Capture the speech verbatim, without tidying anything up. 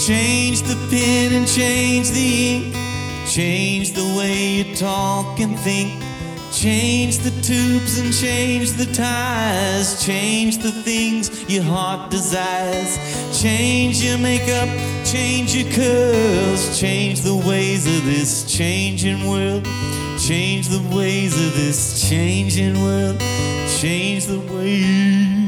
Change the pen and change the ink. Change the way you talk and think. Change the tubes and change the ties. Change the things your heart desires. Change your makeup, change your curls. Change the ways of this changing world. Change the ways of this changing world. Change the ways.